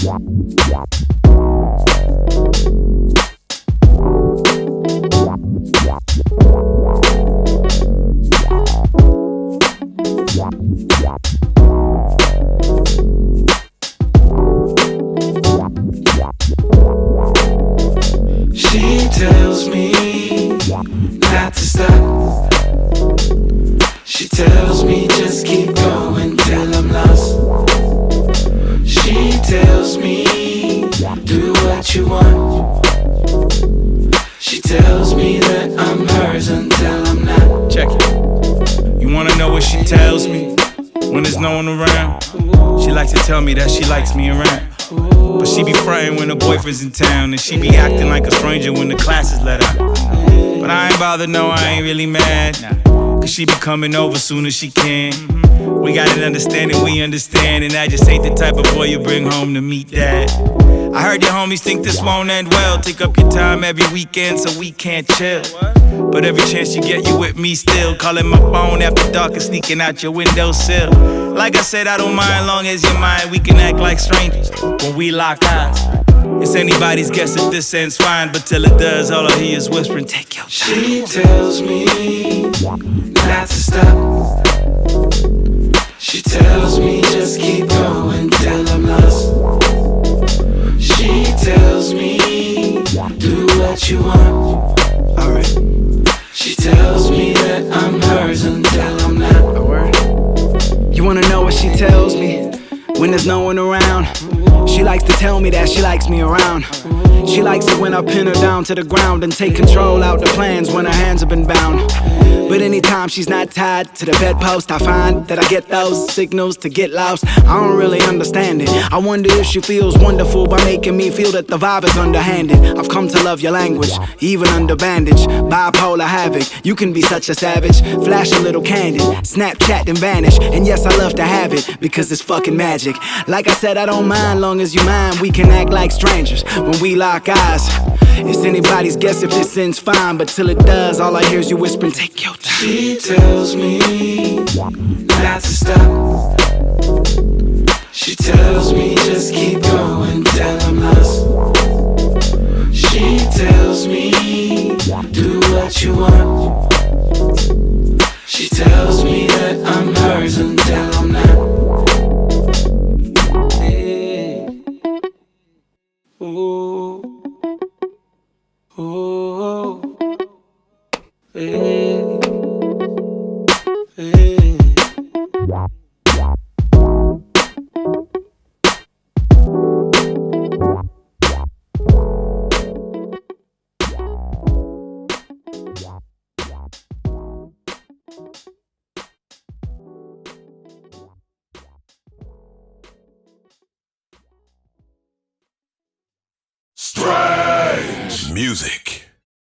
She tells me not to stop. She tells me just keep going till I'm lost. She tells me do what you want. She tells me that I'm hers until I'm not. Check it. You wanna know what she tells me when there's no one around? She likes to tell me that she likes me around, but she be frontin' when her boyfriend's in town, and she be acting like a stranger when the class is let out. But I ain't bothered, no, I ain't really mad, cause she be coming over soon as she can. We got an understanding, we understand, and I just ain't the type of boy you bring home to meet dad. I heard your homies think this won't end well. Take up your time every weekend so we can't chill, but every chance you get, you with me still. Calling my phone after dark and sneaking out your windowsill. Like I said, I don't mind long as you're mine. We can act like strangers when we lock eyes. It's anybody's guess if this ends fine, but till it does, all I hear is whispering, take your time. She tells me not to stop. She tells me just keep going till I'm lost. She tells me do what you want. Alright. She tells me that I'm hers until I'm not. A word? You wanna know what she tells me when there's no one around? She likes to tell me that she likes me around. She likes it when I pin her down to the ground and take control out the plans when her hands have been bound. But anytime she's not tied to the bedpost, I find that I get those signals to get lost. I don't really understand it. I wonder if she feels wonderful by making me feel that the vibe is underhanded. I've come to love your language, even under bandage. Bipolar havoc, you can be such a savage. Flash a little candid, Snapchat and vanish. And yes, I love to have it, because it's fucking magic. Like I said, I don't mind long as you mind. We can act like strangers when we lock eyes. It's anybody's guess if this ends fine, but till it does, all I hear is you whispering, take your time. She tells me not to stop. She tells me just keep going till I'm lost. She tells me do what you want. She tells me that I'm hers until I'm not. Hey. Ooh. Ooh. Hey. Hey. Strange music.